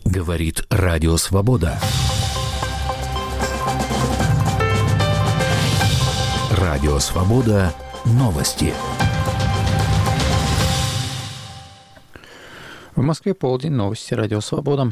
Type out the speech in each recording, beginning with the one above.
Говорит Радио Свобода. Радио Свобода. Новости. В Москве полдень. Новости. Радио Свобода.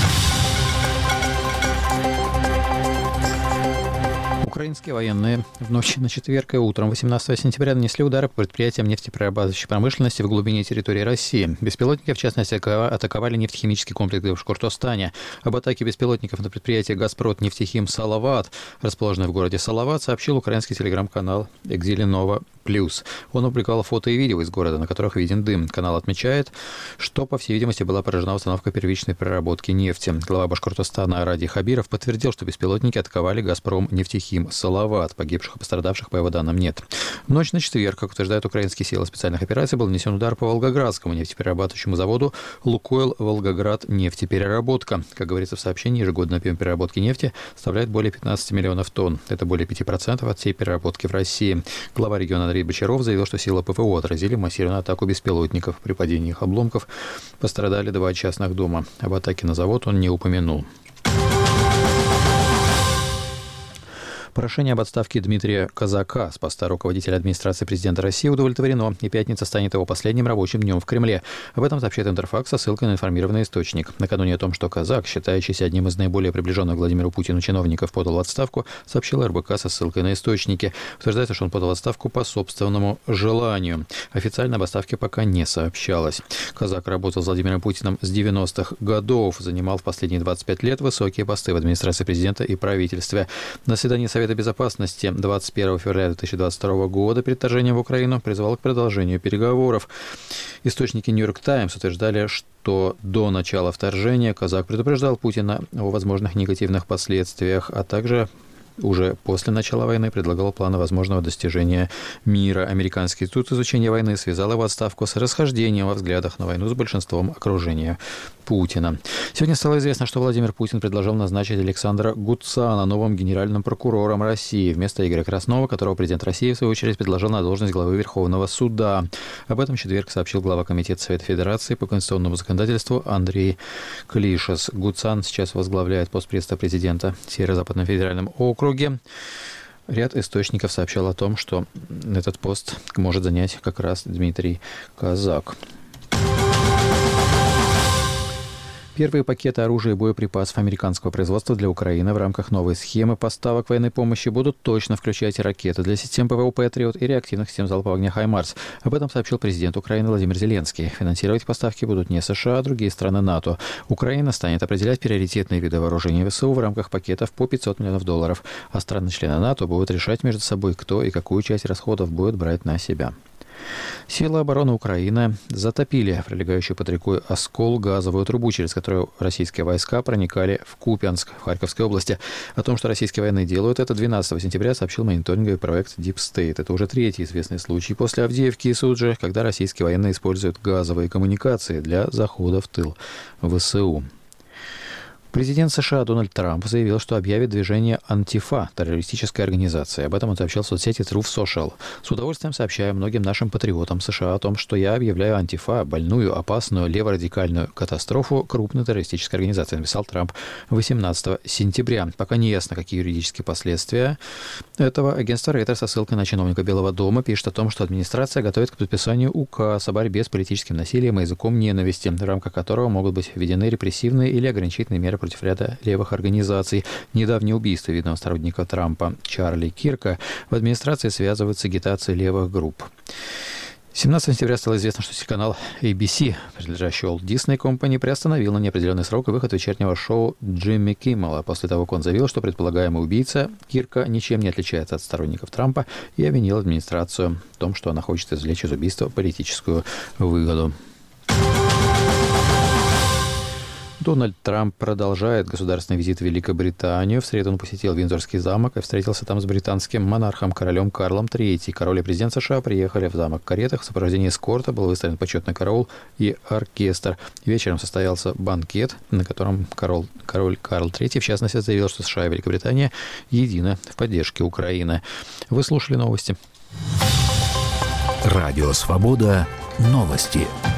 Украинские военные в ночь на четверг и утром 18 сентября нанесли удары по предприятиям нефтеперерабатывающей промышленности в глубине территории России. Беспилотники, в частности, атаковали нефтехимический комплекс в Башкортостане. Об атаке беспилотников на предприятие «Газпром Нефтехим Салават», расположенное в городе Салават, сообщил украинский телеграм-канал «Экзиленова Плюс». Он опубликовал фото и видео из города, на которых виден дым. Канал отмечает, что, по всей видимости, была поражена установка первичной переработки нефти. Глава Башкортостана Ради Хабиров подтвердил, что беспилотники атаковали «Газпром Нефтехим Салават». Погибших и пострадавших, по его данным, нет. В ночь на четверг, как утверждают украинские силы специальных операций, был нанесен удар по Волгоградскому нефтеперерабатывающему заводу «Лукойл Волгоград нефтепереработка». Как говорится в сообщении, ежегодный объем переработки нефти составляет более 15 миллионов тонн. Это более 5% от всей переработки в России. Глава региона Андрей Бочаров заявил, что силы ПВО отразили массированную атаку беспилотников. При падении их обломков пострадали 2 частных дома. Об атаке на завод он не упомянул. Прошение об отставке Дмитрия Казака с поста руководителя администрации президента России удовлетворено, и пятница станет его последним рабочим днем в Кремле. Об этом сообщает Интерфакс со ссылкой на информированный источник. Накануне о том, что Казак, считающийся одним из наиболее приближенных к Владимиру Путину чиновников, подал в отставку, сообщил РБК со ссылкой на источники. Утверждается, что он подал в отставку по собственному желанию. Официально об отставке пока не сообщалось. Казак работал с Владимиром Путиным с 90-х годов, занимал в последние 25 лет высокие посты в администрации президента и правительстве. На заседании Совета безопасности 21 февраля 2022 года перед вторжением в Украину призывал к продолжению переговоров. Источники «Нью-Йорк Таймс» утверждали, что до начала вторжения Казак предупреждал Путина о возможных негативных последствиях, а также уже после начала войны предлагал планы возможного достижения мира. Американский институт изучения войны связал его отставку с расхождением во взглядах на войну с большинством окружения Путина. Сегодня стало известно, что Владимир Путин предложил назначить Александра Гудцана новым генеральным прокурором России вместо Игоря Краснова, которого президент России, в свою очередь, предложил на должность главы Верховного суда. Об этом в четверг сообщил глава Комитета Совета Федерации по конституционному законодательству Андрей Клишес. Гудцан сейчас возглавляет пост пресс-президента Северо-Западном федеральном округе. Ряд источников сообщал о том, что этот пост может занять как раз Дмитрий Казак. Первые пакеты оружия и боеприпасов американского производства для Украины в рамках новой схемы поставок военной помощи будут точно включать и ракеты для систем ПВО «Патриот» и реактивных систем залпового огня «Хаймарс». Об этом сообщил президент Украины Владимир Зеленский. Финансировать поставки будут не США, а другие страны НАТО. Украина станет определять приоритетные виды вооружения ВСУ в рамках пакетов по $500 миллионов, а страны-члены НАТО будут решать между собой, кто и какую часть расходов будет брать на себя. Силы обороны Украины затопили прилегающую под рекой Оскол газовую трубу, через которую российские войска проникали в Купянск, в Харьковской области. О том, что российские военные делают это, 12 сентября сообщил мониторинговый проект Deep State. Это уже третий известный случай после Авдеевки и Суджи, когда российские военные используют газовые коммуникации для захода в тыл ВСУ. Президент США Дональд Трамп заявил, что объявит движение «Антифа» террористической организацией. Об этом он сообщил в соцсети Truth Social. С удовольствием сообщаю многим нашим патриотам США о том, что я объявляю «Антифа» больную, опасную, леворадикальную катастрофу крупной террористической организации, написал Трамп 18 сентября. Пока не ясно, какие юридические последствия этого. Агентство Рейтер со ссылкой на чиновника Белого дома пишет о том, что администрация готовит к подписанию указ о борьбе с политическим насилием и языком ненависти, в рамках которого могут быть введены репрессивные или ограничительные меры против ряда левых организаций. Недавнее убийство видного сторонника Трампа Чарли Кирка в администрации связывают с агитацией левых групп. 17 сентября стало известно, что телеканал ABC, принадлежащий Walt Disney Company, приостановил на неопределенный срок выход вечернего шоу Джимми Киммела после того, как он заявил, что предполагаемый убийца Кирка ничем не отличается от сторонников Трампа, и обвинил администрацию в том, что она хочет извлечь из убийства политическую выгоду. Дональд Трамп продолжает государственный визит в Великобританию. В среду он посетил Виндзорский замок и встретился там с британским монархом королем Карлом III. Король и президент США приехали в замок в каретах. В сопровождении эскорта был выставлен почетный караул и оркестр. Вечером состоялся банкет, на котором король Карл III, в частности, заявил, что США и Великобритания едины в поддержке Украины. Вы слушали новости. Радио «Свобода». Новости.